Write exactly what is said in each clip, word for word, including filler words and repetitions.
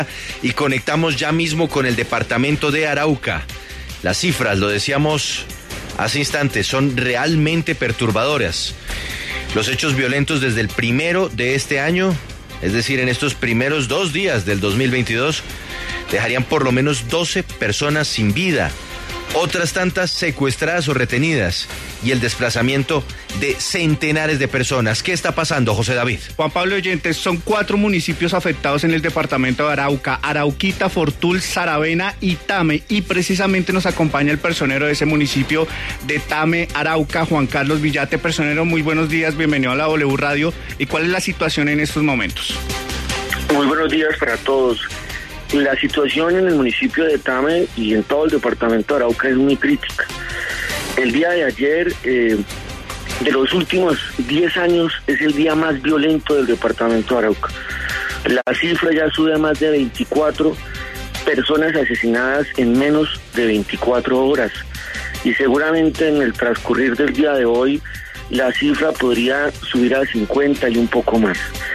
y conectamos ya mismo con el departamento de Arauca. Las cifras, lo decíamos hace instantes, son realmente perturbadoras. Los hechos violentos desde el primero de este año, es decir, en estos primeros dos días del dos mil veintidós, dejarían por lo menos doce personas sin vida, otras tantas secuestradas o retenidas, y el desplazamiento de centenares de personas. ¿Qué está pasando, José David? Juan Pablo Oyentes, son cuatro municipios afectados en el departamento de Arauca: Arauquita, Fortul, Saravena y Tame, y precisamente nos acompaña el personero de ese municipio de Tame, Arauca, Juan Carlos Villate. Personero, muy buenos días, bienvenido a la W Radio. ¿Y cuál es la situación en estos momentos? Muy buenos días para todos. La situación en el municipio de Tame y en todo el departamento de Arauca es muy crítica. El día de ayer, eh, de los últimos diez años, es el día más violento del departamento de Arauca. La cifra ya sube a más de veinticuatro personas asesinadas en menos de veinticuatro horas. Y seguramente en el transcurrir del día de hoy, la cifra podría subir a cincuenta y un poco más.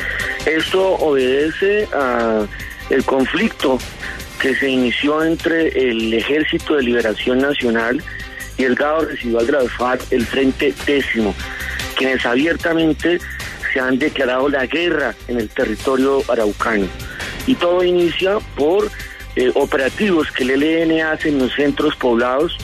Esto obedece a el conflicto que se inició entre el Ejército de Liberación Nacional y el Gado Residual de las FARC, el Frente Décimo, quienes abiertamente se han declarado la guerra en el territorio araucano. Y todo inicia por eh, operativos que el E L N hace en los centros poblados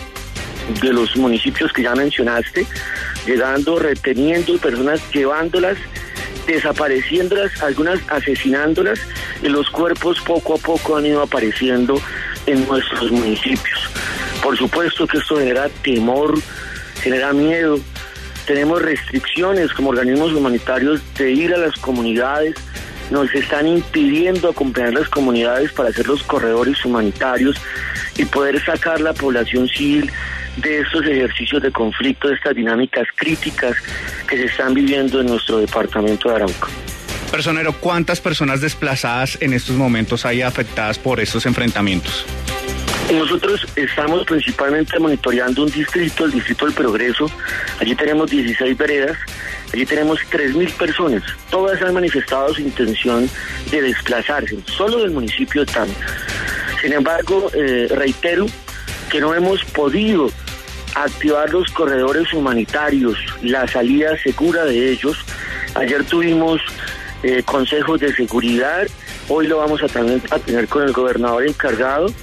de los municipios que ya mencionaste, llegando, reteniendo personas, llevándolas, desapareciéndolas, algunas asesinándolas, y los cuerpos poco a poco han ido apareciendo en nuestros municipios. Por supuesto que esto genera temor, genera miedo. Tenemos restricciones como organismos humanitarios de ir a las comunidades. Nos están impidiendo acompañar las comunidades para hacer los corredores humanitarios y poder sacar la población civil de estos ejercicios de conflicto, de estas dinámicas críticas que se están viviendo en nuestro departamento de Arauca. Personero, ¿cuántas personas desplazadas en estos momentos hay afectadas por estos enfrentamientos? Nosotros estamos principalmente monitoreando un distrito, el Distrito del Progreso. Allí tenemos dieciséis veredas, allí tenemos tres mil personas. Todas han manifestado su intención de desplazarse, solo del municipio de Tame. Sin embargo, eh, reitero que no hemos podido activar los corredores humanitarios, la salida segura de ellos. Ayer tuvimos eh, consejos de seguridad, hoy lo vamos a, también a tener con el gobernador encargado,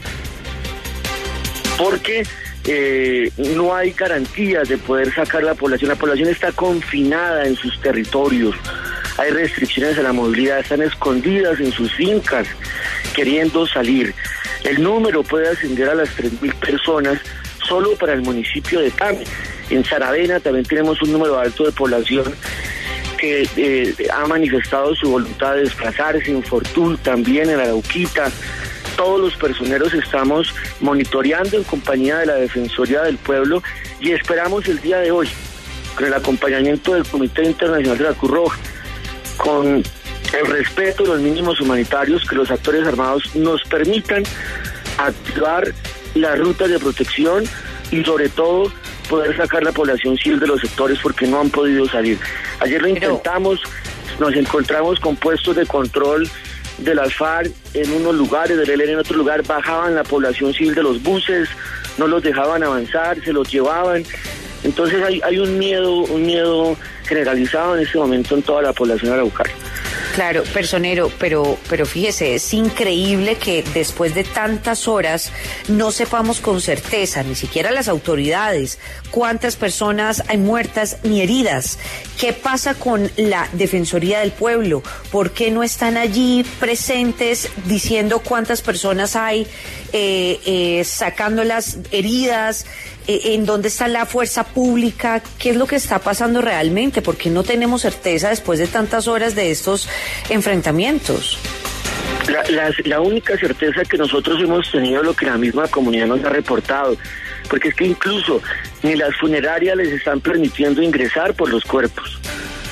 porque eh, no hay garantías de poder sacar la población. La población está confinada en sus territorios, hay restricciones a la movilidad, están escondidas en sus fincas queriendo salir. El número puede ascender a las tres mil personas solo para el municipio de Tame. En Saravena también tenemos un número alto de población que eh, ha manifestado su voluntad de desplazarse, en Fortul también, en Arauquita. Todos los personeros estamos monitoreando en compañía de la Defensoría del Pueblo y esperamos el día de hoy, con el acompañamiento del Comité Internacional de la Cruz Roja, con el respeto de los mínimos humanitarios, que los actores armados nos permitan activar las rutas de protección y sobre todo poder sacar la población civil de los sectores porque no han podido salir. Ayer lo intentamos, nos encontramos con puestos de control de las FARC en unos lugares, del E L N en otro lugar, bajaban la población civil de los buses, no los dejaban avanzar, se los llevaban. Entonces hay, hay un miedo, un miedo generalizado en este momento en toda la población araucana. Claro, personero, pero, pero fíjese, es increíble que después de tantas horas no sepamos con certeza, ni siquiera las autoridades, cuántas personas hay muertas ni heridas. ¿Qué pasa con la Defensoría del Pueblo? ¿Por qué no están allí presentes diciendo cuántas personas hay, eh, eh, sacando las heridas? ¿En dónde está la fuerza pública? ¿Qué es lo que está pasando realmente? Porque no tenemos certeza después de tantas horas de estos enfrentamientos. La, la, la única certeza que nosotros hemos tenido, lo que la misma comunidad nos ha reportado, porque es que incluso ni las funerarias les están permitiendo ingresar por los cuerpos.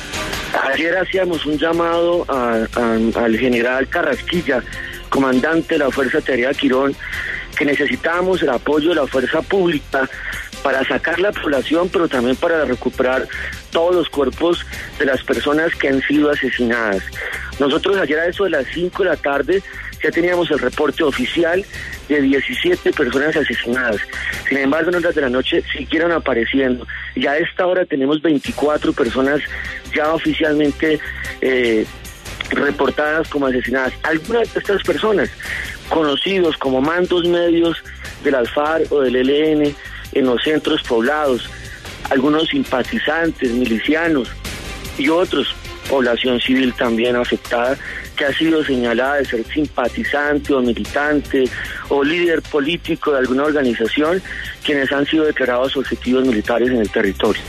Ayer hacíamos un llamado a, a, al general Carrasquilla, comandante de la Fuerza Aérea Quirón, que necesitábamos el apoyo de la fuerza pública para sacar la población, pero también para recuperar todos los cuerpos de las personas que han sido asesinadas. Nosotros ayer a eso de las cinco de la tarde ya teníamos el reporte oficial de diecisiete personas asesinadas. Sin embargo, en horas de la noche siguieron apareciendo. Ya a esta hora tenemos veinticuatro personas ya oficialmente eh, reportadas como asesinadas. Algunas de estas personas, conocidos como mandos medios de las FARC o del E L N en los centros poblados, algunos simpatizantes, milicianos y otros, población civil también afectada, que ha sido señalada de ser simpatizante o militante o líder político de alguna organización, quienes han sido declarados objetivos militares en el territorio.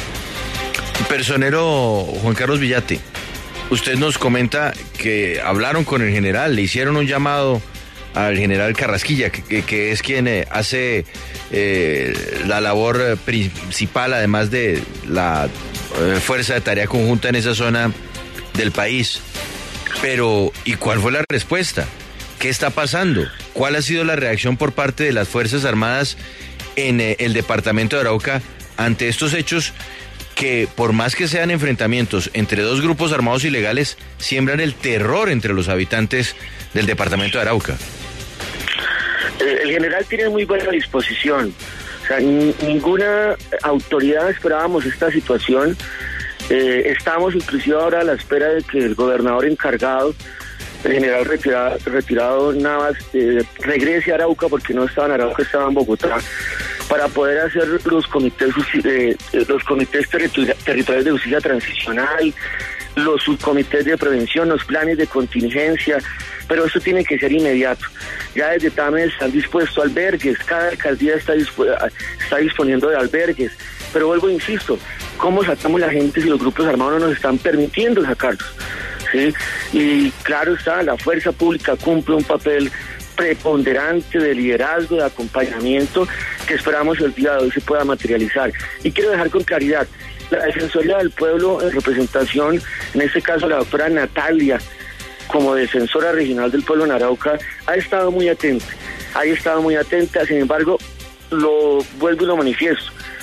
Personero Juan Carlos Villate, usted nos comenta que hablaron con el general, le hicieron un llamado al general Carrasquilla, que, que es quien eh, hace eh, la labor eh, principal, además de la eh, fuerza de tarea conjunta en esa zona del país. Pero, ¿y cuál fue la respuesta? ¿Qué está pasando? ¿Cuál ha sido la reacción por parte de las Fuerzas Armadas en eh, el departamento de Arauca ante estos hechos que, por más que sean enfrentamientos entre dos grupos armados ilegales, siembran el terror entre los habitantes del departamento de Arauca? El general tiene muy buena disposición. O sea, n- ninguna autoridad esperábamos esta situación. Eh, estamos inclusive ahora a la espera de que el gobernador encargado, el general retirado, retirado Navas, eh, regrese a Arauca, porque no estaba en Arauca, estaba en Bogotá, para poder hacer los comités, eh, los comités territori- territoriales de justicia transicional, los subcomités de prevención, los planes de contingencia, pero eso tiene que ser inmediato. Ya desde TAME están dispuestos albergues, cada alcaldía está, dispu- está disponiendo de albergues, pero vuelvo e insisto, ¿cómo sacamos la gente si los grupos armados no nos están permitiendo sacarlos? ¿Sí? Y claro está, la fuerza pública cumple un papel preponderante de liderazgo, de acompañamiento, que esperamos el día de hoy se pueda materializar. Y quiero dejar con claridad, la Defensoría del Pueblo, en representación, en este caso la doctora Natalia, como defensora regional del pueblo en Arauca, ha estado muy atenta, ha estado muy atenta, sin embargo, lo vuelvo y lo manifiesto.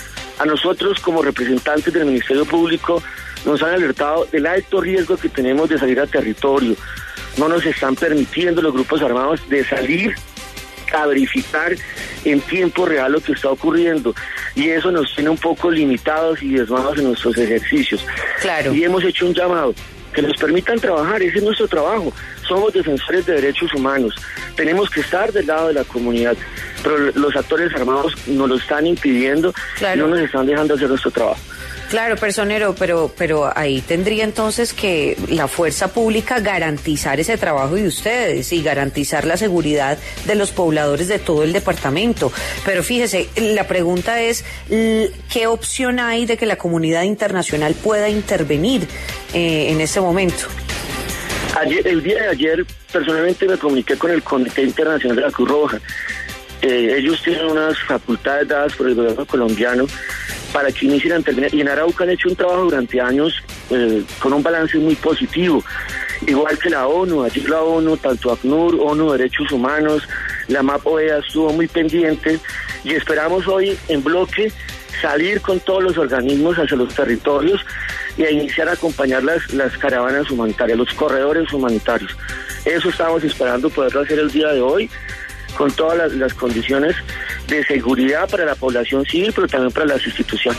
A nosotros, como representantes del Ministerio Público, nos han alertado del alto riesgo que tenemos de salir a territorio. No nos están permitiendo los grupos armados de salir a verificar en tiempo real lo que está ocurriendo, y eso nos tiene un poco limitados y desmados en nuestros ejercicios. Claro. Y hemos hecho un llamado, que nos permitan trabajar, ese es nuestro trabajo. Somos defensores de derechos humanos, tenemos que estar del lado de la comunidad, pero los actores armados nos lo están impidiendo, claro, y no nos están dejando hacer nuestro trabajo. Claro, personero, pero pero ahí tendría entonces que la fuerza pública garantizar ese trabajo de ustedes y garantizar la seguridad de los pobladores de todo el departamento. Pero fíjese, la pregunta es, ¿qué opción hay de que la comunidad internacional pueda intervenir eh, en este momento? Ayer, el día de ayer, personalmente me comuniqué con el Comité Internacional de la Cruz Roja. Eh, ellos tienen unas facultades dadas por el gobierno colombiano para que inicien a intervenir, y en Arauca han hecho un trabajo durante años eh, con un balance muy positivo, igual que la ONU. Ayer la ONU, tanto ACNUR, ONU Derechos Humanos, la MAP O E A estuvo muy pendiente, y esperamos hoy en bloque salir con todos los organismos hacia los territorios y a iniciar a acompañar las, las caravanas humanitarias, los corredores humanitarios. Eso estamos esperando poderlo hacer el día de hoy, con todas las, las condiciones de seguridad para la población civil, pero también para las instituciones.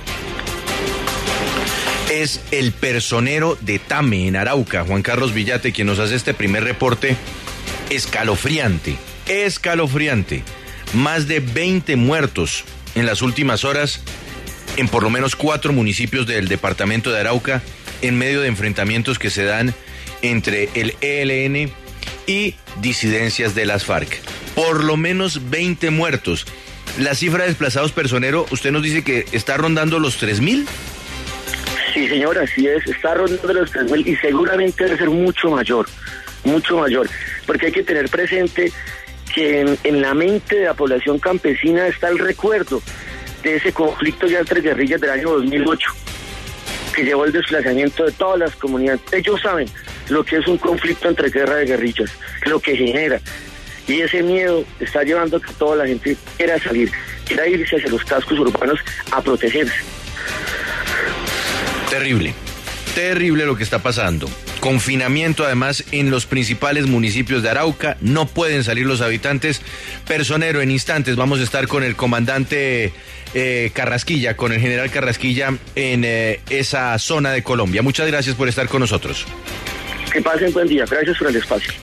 Es el personero de TAME en Arauca, Juan Carlos Villate, quien nos hace este primer reporte escalofriante, escalofriante. Más de veinte muertos en las últimas horas en por lo menos cuatro municipios del departamento de Arauca, en medio de enfrentamientos que se dan entre el E L N y disidencias de las FARC. Por lo menos veinte muertos. La cifra de desplazados, personero, usted nos dice que está rondando los tres mil. Sí, señor, así es, está rondando los tres mil y seguramente debe ser mucho mayor, mucho mayor, porque hay que tener presente que en, en la mente de la población campesina está el recuerdo de ese conflicto ya entre guerrillas del año dos mil ocho, que llevó el desplazamiento de todas las comunidades. Ellos saben lo que es un conflicto entre guerra de guerrillas, lo que genera. Y ese miedo está llevando a que toda la gente quiera salir, quiera irse hacia los cascos urbanos a protegerse. Terrible, terrible lo que está pasando. Confinamiento además en los principales municipios de Arauca, no pueden salir los habitantes. Personero, en instantes vamos a estar con el comandante eh, Carrasquilla, con el general Carrasquilla en eh, esa zona de Colombia. Muchas gracias por estar con nosotros. Que pasen buen día, gracias por el espacio.